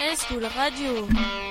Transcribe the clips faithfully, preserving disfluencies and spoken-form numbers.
School Radio.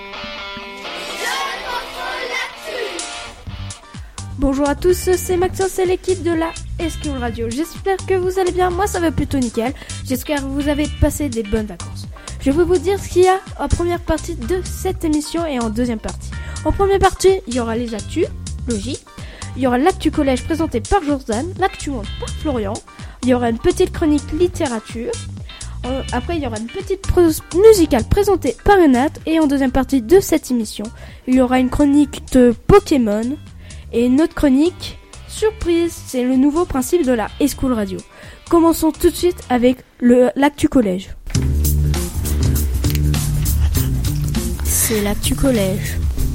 Bonjour à tous, c'est Maxence, c'est l'équipe de la School Radio. J'espère que vous allez bien, moi ça va plutôt nickel. J'espère que vous avez passé des bonnes vacances. Je vais vous dire ce qu'il y a en première partie de cette émission et en deuxième partie. En première partie, il y aura les actus, logique. Il y aura l'actu collège présenté par Jordan, l'actu monde par Florian. Il y aura une petite chronique littérature. Après, il y aura une petite prose musicale présentée par Renat. Et en deuxième partie de cette émission, il y aura une chronique de Pokémon. Et une autre chronique, surprise, c'est le nouveau principe de la School Radio. Commençons tout de suite avec le, l'actu collège. C'est l'actu collège.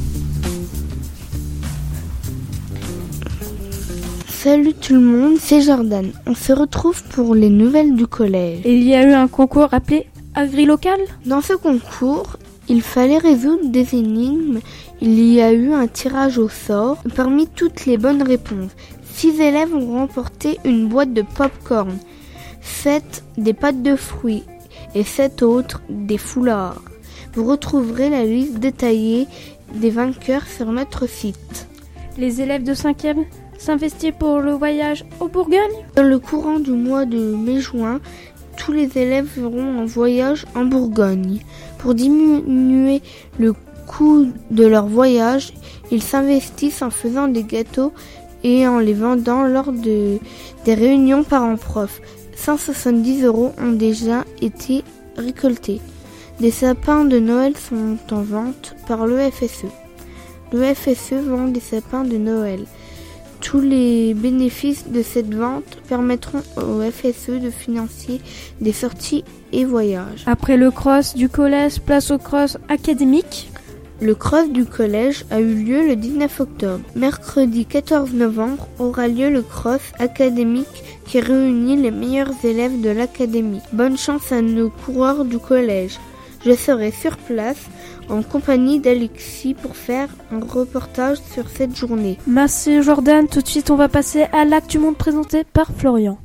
Salut tout le monde, c'est Jordan. On se retrouve pour les nouvelles du collège. Et il y a eu un concours appelé Agri-Local. Dans ce concours, il fallait résoudre des énigmes. Il y a eu un tirage au sort. Parmi toutes les bonnes réponses, six élèves ont remporté une boîte de pop-corn, sept des pâtes de fruits et sept autres des foulards. Vous retrouverez la liste détaillée des vainqueurs sur notre site. Les élèves de cinquième s'investissent pour le voyage au Bourgogne. Dans le courant du mois de mai-juin, tous les élèves feront un voyage en Bourgogne. Pour diminuer le coût de leur voyage, ils s'investissent en faisant des gâteaux et en les vendant lors de, des réunions parents-prof. cent soixante-dix euros ont déjà été récoltés. Des sapins de Noël sont en vente par l'E F S E. L'E F S E vend des sapins de Noël. Tous les bénéfices de cette vente permettront au F S E de financer des sorties et voyages. Après le cross du collège, place au cross académique. Le cross du collège a eu lieu le dix-neuf octobre. Mercredi quatorze novembre aura lieu le cross académique qui réunit les meilleurs élèves de l'académie. Bonne chance à nos coureurs du collège. Je serai sur place en compagnie d'Alexis pour faire un reportage sur cette journée. Merci Jordan, tout de suite on va passer à l'actu monde présenté par Florian.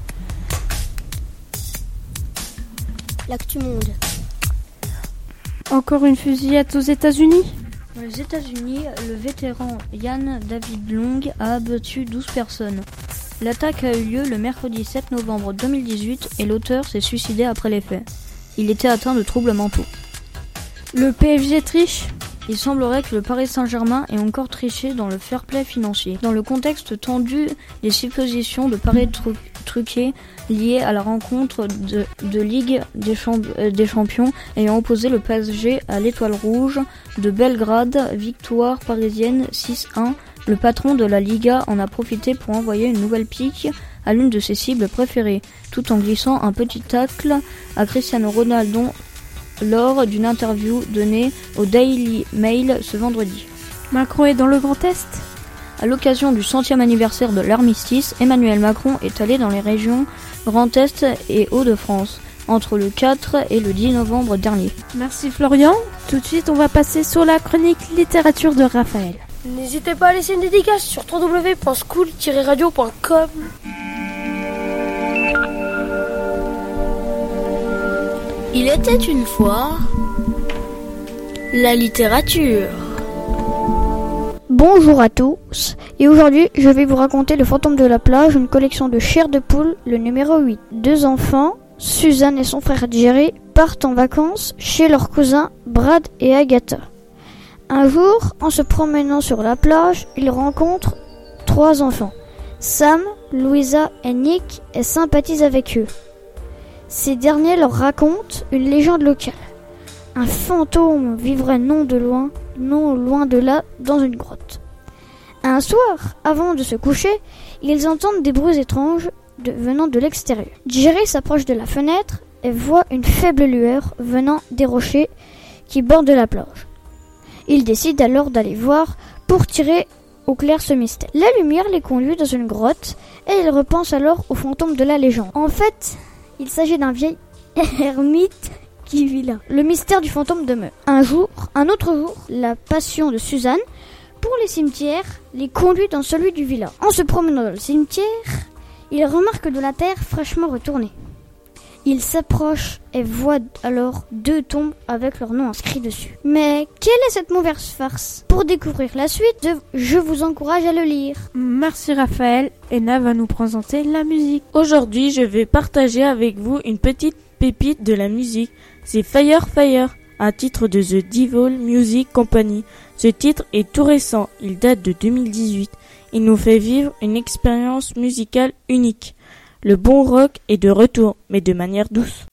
L'actu monde. Encore une fusillade aux États-Unis. Aux États-Unis, le vétéran Ian David Long a abattu douze personnes. L'attaque a eu lieu le mercredi sept novembre deux mille dix-huit et l'auteur s'est suicidé après les faits. Il était atteint de troubles mentaux. Le P S G triche. Il semblerait que le Paris Saint-Germain ait encore triché dans le fair play financier. Dans le contexte tendu des suppositions de paris tru- truqués liés à la rencontre de, de Ligue des, champ- euh, des champions ayant opposé le P S G à l'Étoile Rouge de Belgrade, victoire parisienne six un, le patron de la Liga en a profité pour envoyer une nouvelle pique à l'une de ses cibles préférées, tout en glissant un petit tacle à Cristiano Ronaldo lors d'une interview donnée au Daily Mail ce vendredi. Macron est dans le Grand Est. À l'occasion du centième anniversaire de l'armistice, Emmanuel Macron est allé dans les régions Grand Est et Hauts-de-France entre le quatre et le dix novembre dernier. Merci Florian. Tout de suite, on va passer sur la chronique littérature de Raphaël. N'hésitez pas à laisser une dédicace sur w w w point school tiret radio point com. Il était une fois la littérature. Bonjour à tous, et aujourd'hui je vais vous raconter Le fantôme de la plage, une collection de chair de poule, le numéro huit. Deux enfants, Suzanne et son frère Jerry, partent en vacances chez leurs cousins Brad et Agatha. Un jour, en se promenant sur la plage, ils rencontrent trois enfants, Sam, Louisa et Nick, et sympathisent avec eux. Ces derniers leur racontent une légende locale. Un fantôme vivrait non de loin, non loin de là, dans une grotte. Un soir, avant de se coucher, ils entendent des bruits étranges de, venant de l'extérieur. Jerry s'approche de la fenêtre et voit une faible lueur venant des rochers qui bordent la plage. Il décide alors d'aller voir pour tirer au clair ce mystère. La lumière les conduit dans une grotte et il repense alors au fantôme de la légende. En fait, il s'agit d'un vieil ermite qui vit là. Le mystère du fantôme demeure. Un jour, un autre jour, la passion de Suzanne pour les cimetières les conduit dans celui du village. En se promenant dans le cimetière, il remarque de la terre fraîchement retournée. Il s'approche et voit alors deux tombes avec leur nom inscrit dessus. Mais quelle est cette mauvaise farce? Pour découvrir la suite, je vous encourage à le lire. Merci Raphaël. Enna va nous présenter la musique. Aujourd'hui, je vais partager avec vous une petite pépite de la musique. C'est Fire Fire, un titre de The Devil Music Company. Ce titre est tout récent, il date de deux mille dix-huit. Il nous fait vivre une expérience musicale unique. Le bon rock est de retour, mais de manière douce.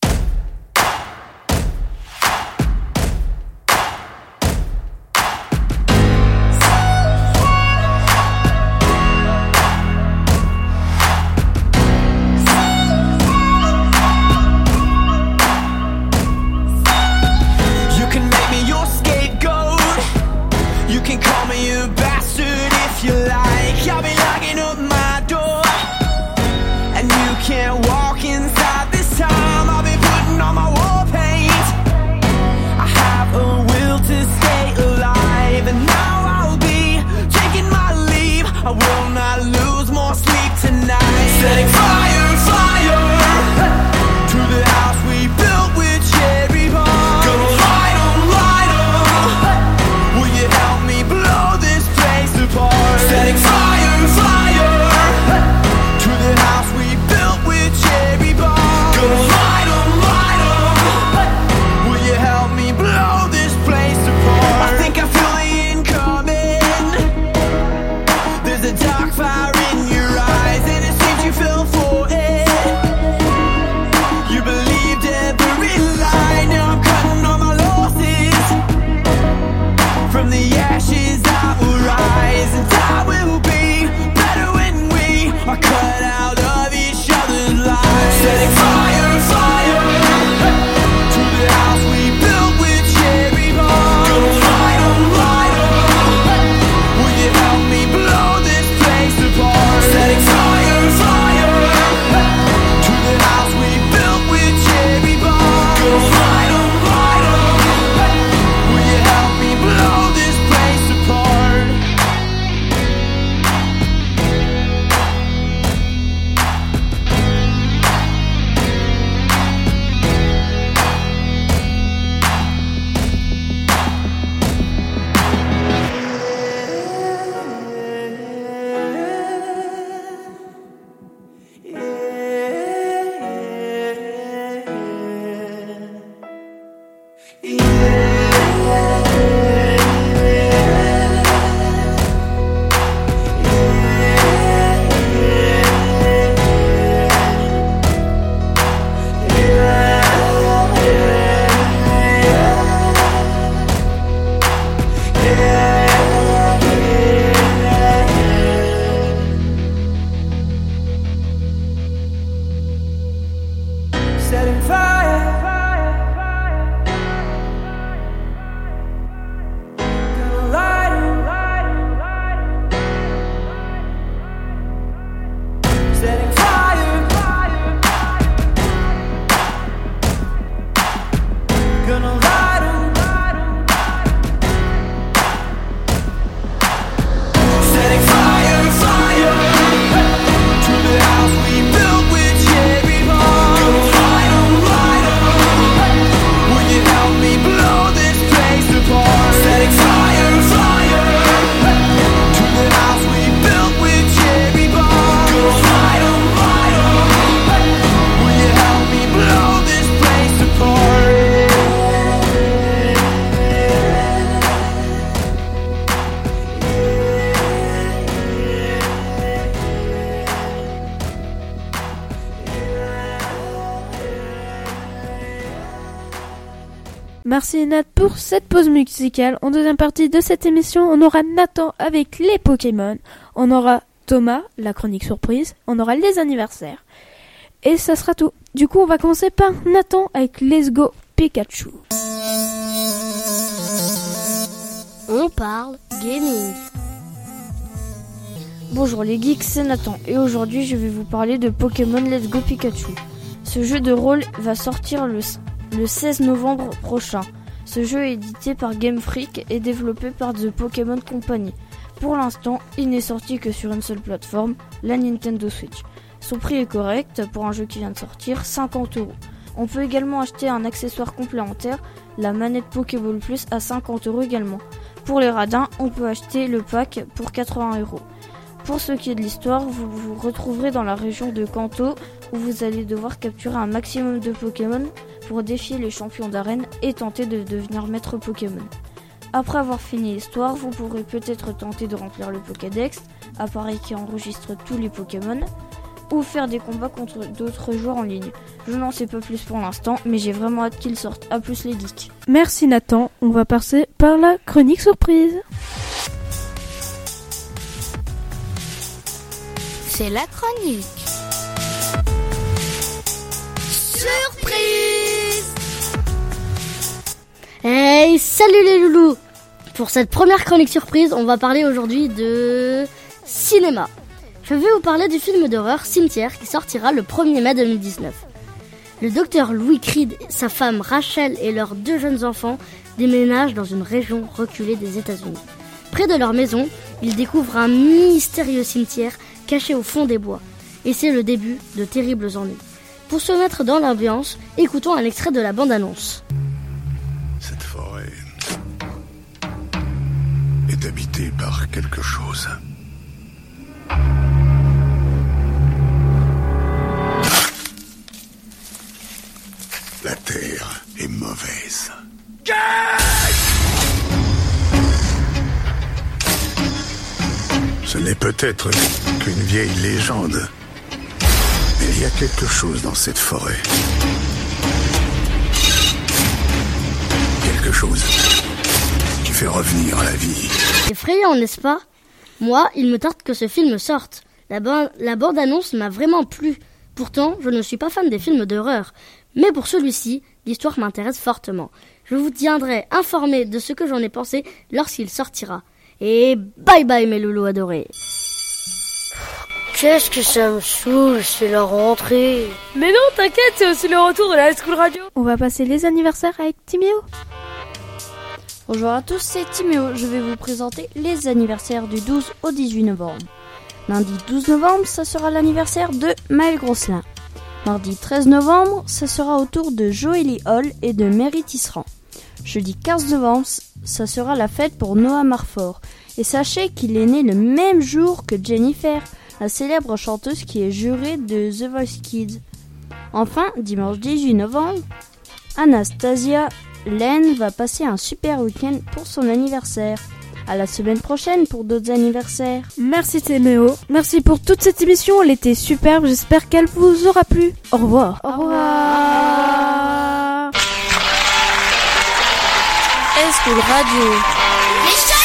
Merci Nat pour cette pause musicale. En deuxième partie de cette émission, on aura Nathan avec les Pokémon. On aura Thomas, la chronique surprise. On aura les anniversaires. Et ça sera tout. Du coup, on va commencer par Nathan avec Let's Go Pikachu. On parle gaming. Bonjour les geeks, c'est Nathan et aujourd'hui je vais vous parler de Pokémon Let's Go Pikachu. Ce jeu de rôle va sortir le, le seize novembre prochain. Ce jeu est édité par Game Freak et développé par The Pokémon Company. Pour l'instant, il n'est sorti que sur une seule plateforme, la Nintendo Switch. Son prix est correct pour un jeu qui vient de sortir, cinquante euros. On peut également acheter un accessoire complémentaire, la manette Pokéball Plus à cinquante euros également. Pour les radins, on peut acheter le pack pour quatre-vingts euros. Pour ce qui est de l'histoire, vous vous retrouverez dans la région de Kanto où vous allez devoir capturer un maximum de Pokémon pour défier les champions d'arène et tenter de devenir maître Pokémon. Après avoir fini l'histoire, vous pourrez peut-être tenter de remplir le Pokédex, appareil qui enregistre tous les Pokémon, ou faire des combats contre d'autres joueurs en ligne. Je n'en sais pas plus pour l'instant, mais j'ai vraiment hâte qu'ils sortent. A plus les geeks. Merci Nathan, on va passer par la chronique surprise. C'est la chronique surprise. Hey, salut les loulous. Pour cette première chronique surprise, on va parler aujourd'hui de cinéma. Je vais vous parler du film d'horreur Cimetière qui sortira le premier mai deux mille dix-neuf. Le docteur Louis Creed, sa femme Rachel et leurs deux jeunes enfants déménagent dans une région reculée des États-Unis. Près de leur maison, ils découvrent un mystérieux cimetière caché au fond des bois. Et c'est le début de terribles ennuis. Pour se mettre dans l'ambiance, écoutons un extrait de la bande-annonce. Cette forêt est habitée par quelque chose. La terre est mauvaise. Ce n'est peut-être qu'une vieille légende, mais il y a quelque chose dans cette forêt. Quelque chose qui fait revenir à la vie. Effrayant, n'est-ce pas ? Moi, il me tarde que ce film sorte. La, ba- la bande-annonce m'a vraiment plu. Pourtant, je ne suis pas fan des films d'horreur. Mais pour celui-ci, l'histoire m'intéresse fortement. Je vous tiendrai informé de ce que j'en ai pensé lorsqu'il sortira. Et bye bye mes loulous adorés. Qu'est-ce que ça me saoule, c'est la rentrée. Mais non, t'inquiète, c'est aussi le retour de la High School Radio. On va passer les anniversaires avec Timéo. Bonjour à tous, c'est Timéo. Je vais vous présenter les anniversaires du douze au dix-huit novembre. Lundi douze novembre, ça sera l'anniversaire de Maël Grosselin. Mardi treize novembre, ça sera au tour de Joélie Hall et de Mary Tisserand. Jeudi quinze novembre, ça sera la fête pour Noah Marfort. Et sachez qu'il est né le même jour que Jennifer, la célèbre chanteuse qui est jurée de The Voice Kids. Enfin, dimanche dix-huit novembre, Anastasia Len va passer un super week-end pour son anniversaire. À la semaine prochaine pour d'autres anniversaires. Merci Timéo. Merci pour toute cette émission, elle était superbe, j'espère qu'elle vous aura plu. Au revoir. Au revoir. High School Radio.